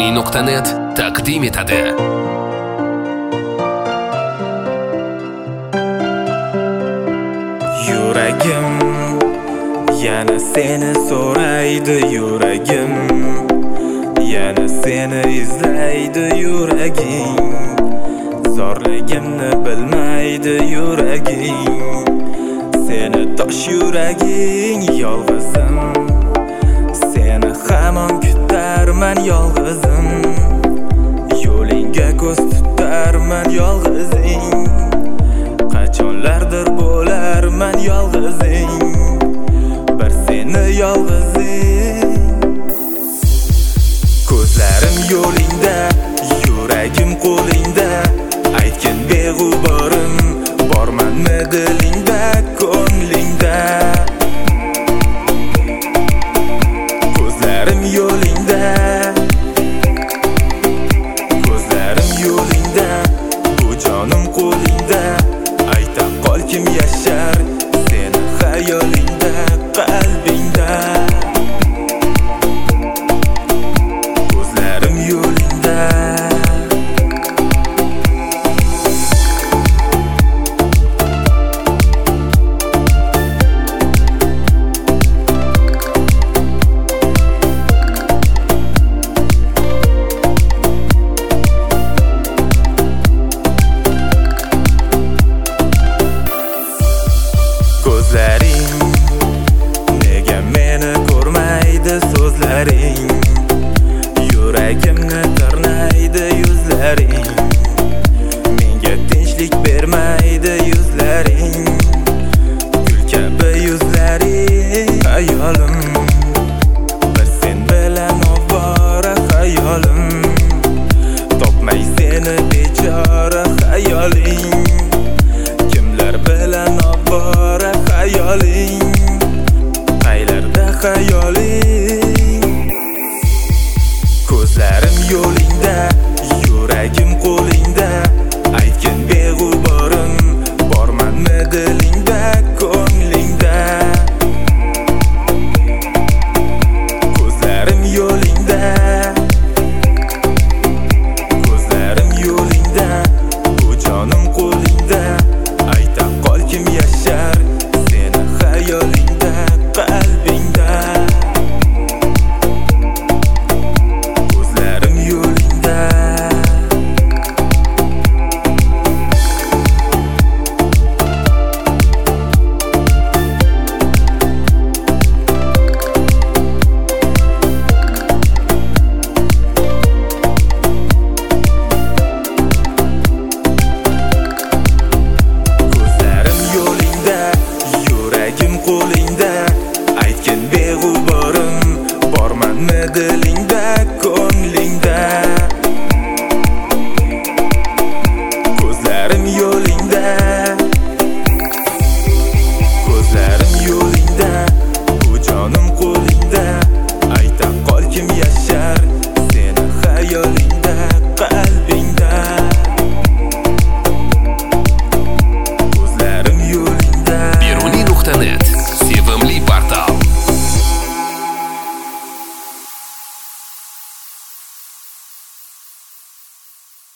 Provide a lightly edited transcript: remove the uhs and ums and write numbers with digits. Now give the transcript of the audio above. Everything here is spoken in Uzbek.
Sony.net taqdim etadi. Yuragim yana seni so'raydi, yuragim yana seni izlaydi, yuraging zorligimni bilmaydi, yuraging seni tosh yuraging yolg'izim, seni hamon kutarman yolg'izim, yo'lingga ko'z tutarman yolg'izing, qachonlardir bo'larman yolg'izing, bir seni yolg'izing. Ko'zlarim yo'lingda, yuragim qo'lingda, aytgin beg'uborim, bormanmi dilingda, ko'nglingda. Ko'zlarim yo'lingda, ko'zlarim yo'lingda, bu jonim qo'lingda, ayta qol kim yashar